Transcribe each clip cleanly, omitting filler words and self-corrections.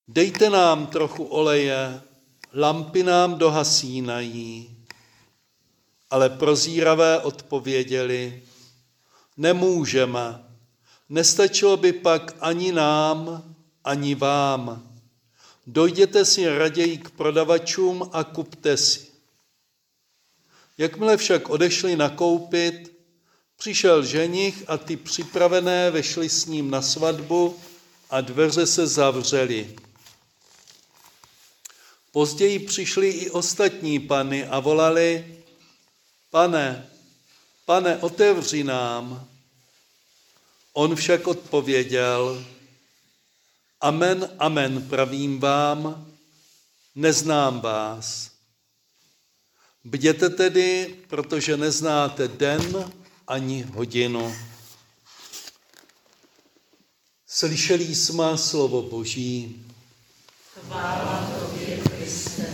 dejte nám trochu oleje, lampy nám dohasínají. Ale prozíravé odpověděli, nemůžeme, nestačilo by pak ani nám, ani vám. Dojděte si raději k prodavačům a kupte si. Jakmile však odešli nakoupit, přišel ženich a ty připravené vešli s ním na svatbu a dveře se zavřely. Později přišli i ostatní pany a volali, Pane, otevři nám. On však odpověděl, amen, amen, pravím vám, neznám vás. Bděte tedy, protože neznáte den ani hodinu. Slyšeli jsme slovo Boží. Chvála tobě, Kriste.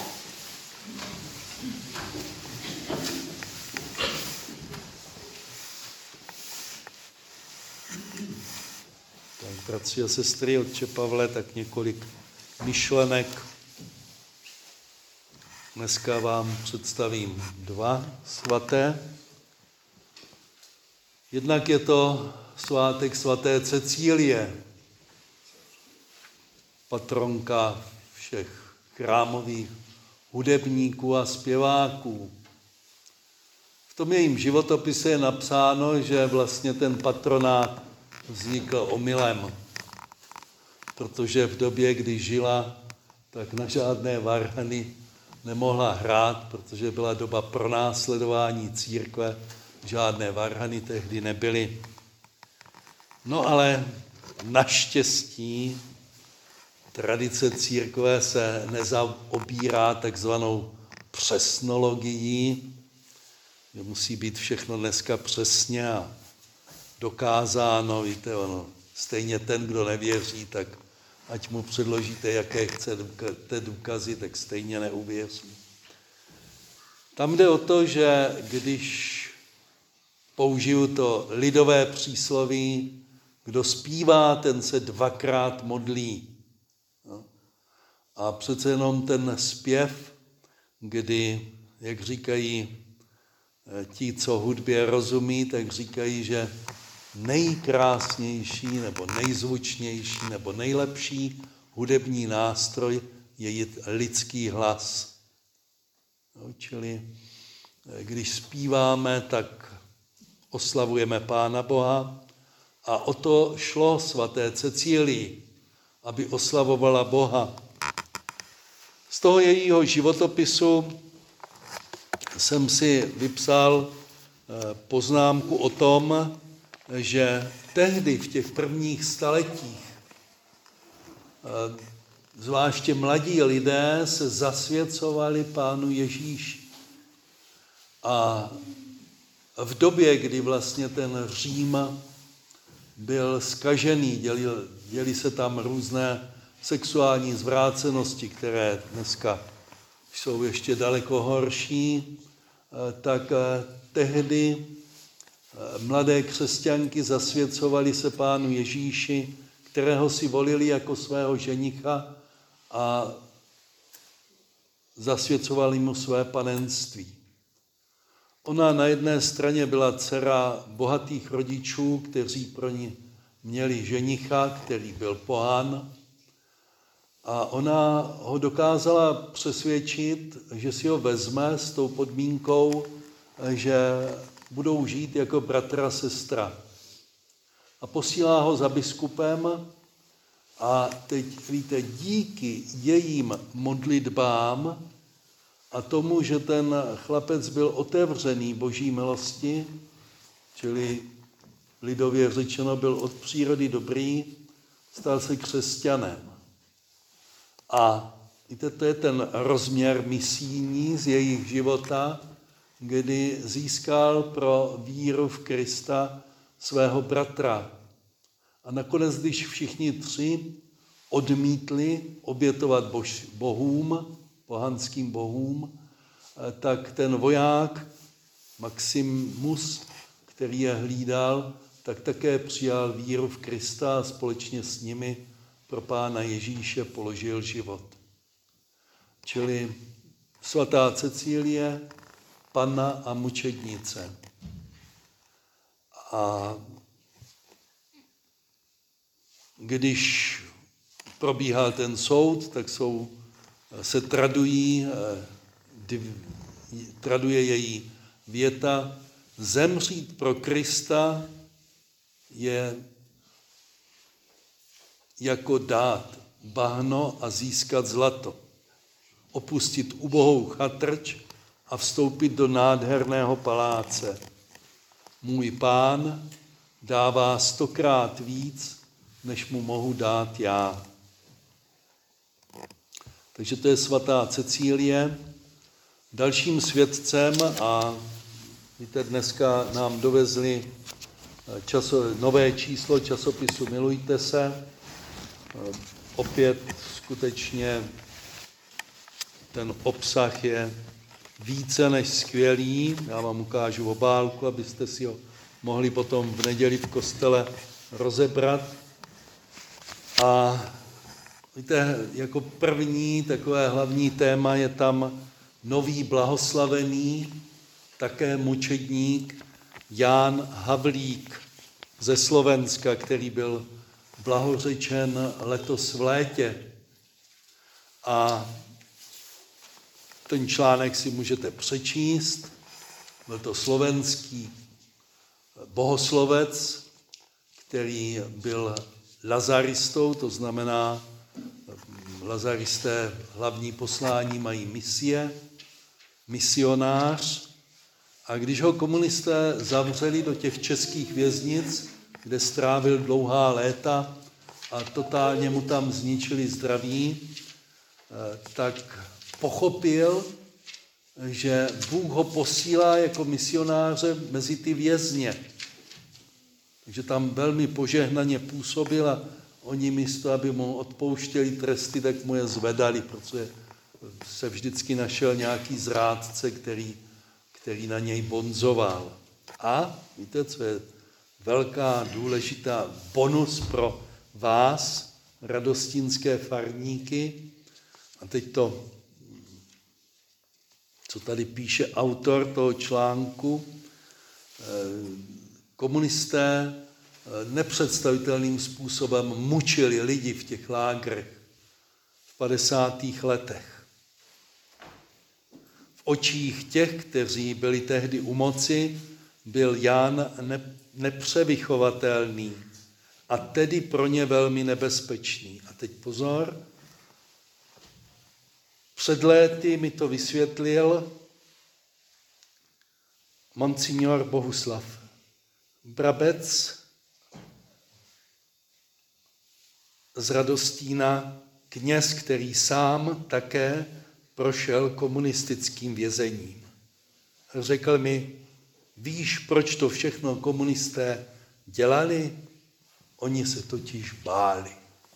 Tak, bratři a sestry, otče Pavle, tak několik myšlenek. Dneska vám představím dva svaté. Jednak je to svátek svaté Cecílie, patronka všech chrámových hudebníků a zpěváků. V tom jejím životopise je napsáno, že vlastně ten patronát vznikl omylem, protože v době, kdy žila, tak na žádné varhany nemohla hrát, protože byla doba pronásledování církve, žádné varhany tehdy nebyly. No ale naštěstí tradice církve se nezaobírá takzvanou přesnologií, že musí být všechno dneska přesně a dokázáno, víte, ono, stejně ten, kdo nevěří, tak ať mu předložíte, jaké chcete důkazy, tak stejně neuvěří. Tam jde o to, že když použiju to lidové přísloví, kdo zpívá, ten se dvakrát modlí. No. A přece jenom ten zpěv, kdy, jak říkají ti, co hudbě rozumí, tak říkají, že nejkrásnější nebo nejzvučnější nebo nejlepší hudební nástroj je lidský hlas. No, čili když zpíváme, tak oslavujeme Pána Boha a o to šlo svaté Cecílii, aby oslavovala Boha. Z toho jejího životopisu jsem si vypsal poznámku o tom, že tehdy v těch prvních staletích zvláště mladí lidé se zasvěcovali Pánu Ježíši. A v době, kdy vlastně ten Řím byl zkažený, děli se tam různé sexuální zvrácenosti, které dneska jsou ještě daleko horší, tak tehdy mladé křesťanky zasvěcovaly se Pánu Ježíši, kterého si volili jako svého ženicha a zasvěcovali mu své panenství. Ona na jedné straně byla dcera bohatých rodičů, kteří pro ní měli ženicha, který byl pohán, a ona ho dokázala přesvědčit, že si ho vezme s tou podmínkou, že budou žít jako bratr a sestra. A posílá ho za biskupem a teď, víte, díky jejím modlitbám a tomu, že ten chlapec byl otevřený Boží milosti, čili lidově řečeno byl od přírody dobrý, stal se křesťanem. A víte, to je ten rozměr misijní z jejich života, kdy získal pro víru v Krista svého bratra. A nakonec, když všichni tři odmítli obětovat bohům, pohanským bohům, tak ten voják Maximus, který je hlídal, tak také přijal víru v Krista a společně s nimi pro Pána Ježíše položil život. Čili svatá Cecílie, panna a mučednice. A když probíhal ten soud, tak se traduje její věta: zemřít pro Krista je jako dát bahno a získat zlato. Opustit ubohou chatrč a vstoupit do nádherného paláce. Můj Pán dává 100krát víc, než mu mohu dát já. Takže to je svatá Cecílie. Dalším svědcem, a víte, dneska nám dovezli nové číslo časopisu Milujte se. Opět skutečně ten obsah je více než skvělý. Já vám ukážu obálku, abyste si ho mohli potom v neděli v kostele rozebrat. A víte, jako první takové hlavní téma je tam nový blahoslavený, také mučedník Ján Havlík ze Slovenska, který byl blahořečen letos v létě. A ten článek si můžete přečíst. Byl to slovenský bohoslovec, který byl lazaristou, to znamená, lazaristé hlavní poslání mají misionář. A když ho komunisté zavřeli do těch českých věznic, kde strávil dlouhá léta a totálně mu tam zničili zdraví, tak pochopil, že Bůh ho posílá jako misionáře mezi ty vězně. Takže tam velmi požehnaně působil a oni místo, aby mu odpouštěli tresty, tak mu je zvedali, protože se vždycky našel nějaký zrádce, který na něj bonzoval. A víte, co je velká, důležitá bonus pro vás, radostínské farníky. A teď to, co tady píše autor toho článku, komunisté nepředstavitelným způsobem mučili lidi v těch lágrech v 50. letech. V očích těch, kteří byli tehdy u moci, byl Ján nepřevychovatelný a tedy pro ně velmi nebezpečný. A teď pozor, před léty mi to vysvětlil monsignor Bohuslav Brabec z Radostína, kněz, který sám také prošel komunistickým vězením. Řekl mi, víš, proč to všechno komunisté dělali? Oni se totiž báli.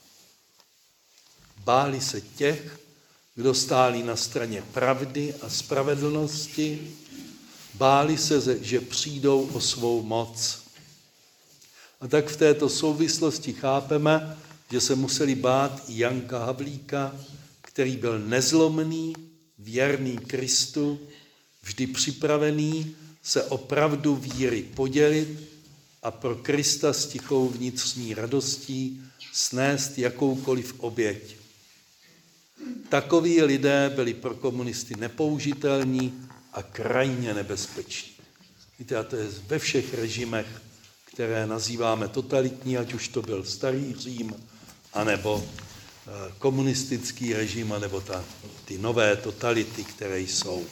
Báli se těch, kdo stáli na straně pravdy a spravedlnosti, báli se, že přijdou o svou moc. A tak v této souvislosti chápeme, že se museli bát i Janka Havlíka, který byl nezlomný, věrný Kristu, vždy připravený se o pravdu víry podělit a pro Krista s tichou vnitřní radostí snést jakoukoliv oběť. Takoví lidé byli pro komunisty nepoužitelní a krajně nebezpeční. Víte, a to je ve všech režimech, které nazýváme totalitní, ať už to byl starý Řím, anebo komunistický režim, anebo ty nové totality, které jsou.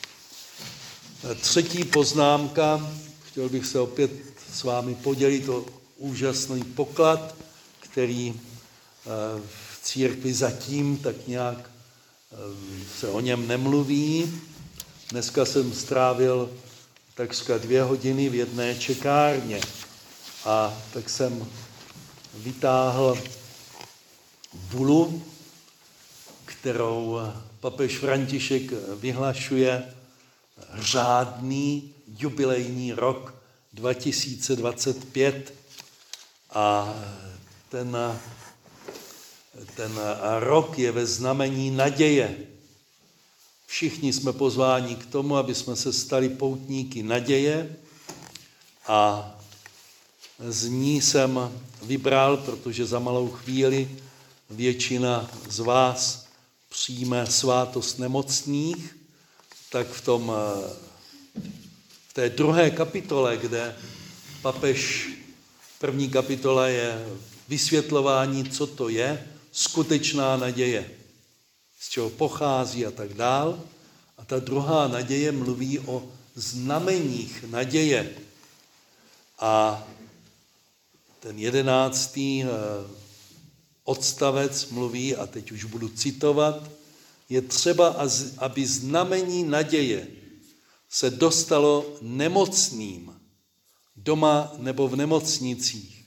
Třetí poznámka, chtěl bych se opět s vámi podělit o úžasný poklad, který v církvi zatím tak nějak se o něm nemluví. Dneska jsem strávil takřka 2 hodiny v jedné čekárně a tak jsem vytáhl bulu, kterou papež František vyhlašuje řádný jubilejní rok 2025 a ten ten rok je ve znamení naděje. Všichni jsme pozváni k tomu, aby jsme se stali poutníky naděje a z ní jsem vybral, protože za malou chvíli většina z vás přijme svátost nemocných, tak v té druhé kapitole, kde papež v první kapitole je vysvětlování, co to je skutečná naděje, z čeho pochází a tak dál. A ta druhá naděje mluví o znameních naděje. A ten 11. odstavec mluví, a teď už budu citovat, je třeba, aby znamení naděje se dostalo nemocným doma nebo v nemocnicích.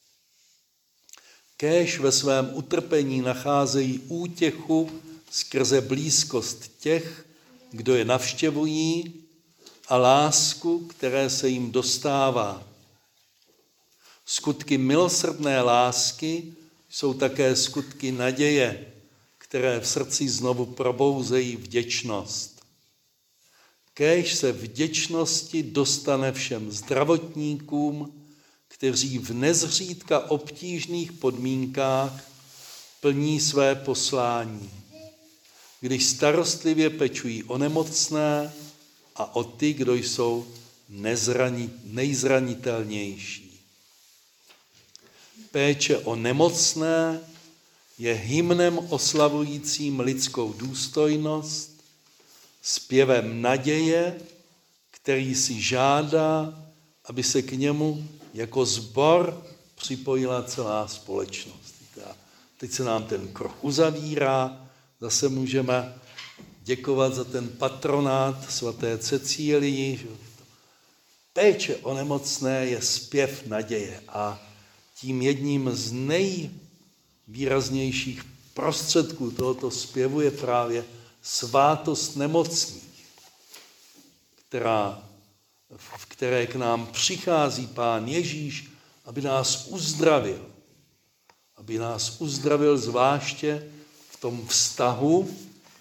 Kéž ve svém utrpení nacházejí útěchu skrze blízkost těch, kdo je navštěvují, a lásku, které se jim dostává. Skutky milosrdné lásky jsou také skutky naděje, které v srdci znovu probouzejí vděčnost. Kéž se vděčnosti dostane všem zdravotníkům, kteří v nezřídka obtížných podmínkách plní své poslání, když starostlivě pečují o nemocné a o ty, kdo jsou nejzranitelnější. Péče o nemocné je hymnem oslavujícím lidskou důstojnost, zpěvem naděje, který si žádá, aby se k němu jako sbor připojila celá společnost. Teď se nám ten kruh uzavírá, zase můžeme děkovat za ten patronát svaté Cecílii. Péče o nemocné je zpěv naděje a tím jedním z nejvýraznějších prostředků tohoto zpěvu je právě svátost nemocných, v které k nám přichází Pán Ježíš, aby nás uzdravil. Aby nás uzdravil zvláště v tom vztahu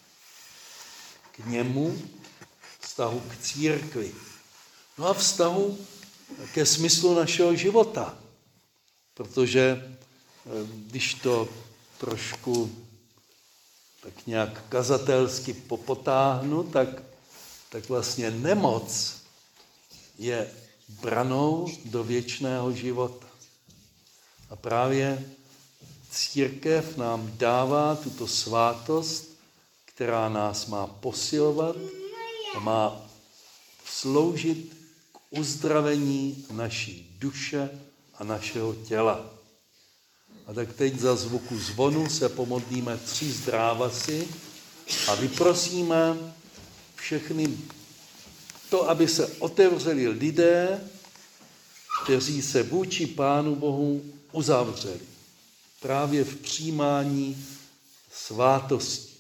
k němu, vztahu k církvi. No a vztahu ke smyslu našeho života. Protože když to trošku tak nějak kazatelsky popotáhnu, tak vlastně nemoc je branou do věčného života. A právě církev nám dává tuto svátost, která nás má posilovat a má sloužit k uzdravení naší duše a našeho těla. A tak teď za zvuku zvonu se pomodlíme 3 zdrávasy a vyprosíme všechny to, aby se otevřeli lidé, kteří se vůči Pánu Bohu uzavřeli. Právě v přijímání svátosti.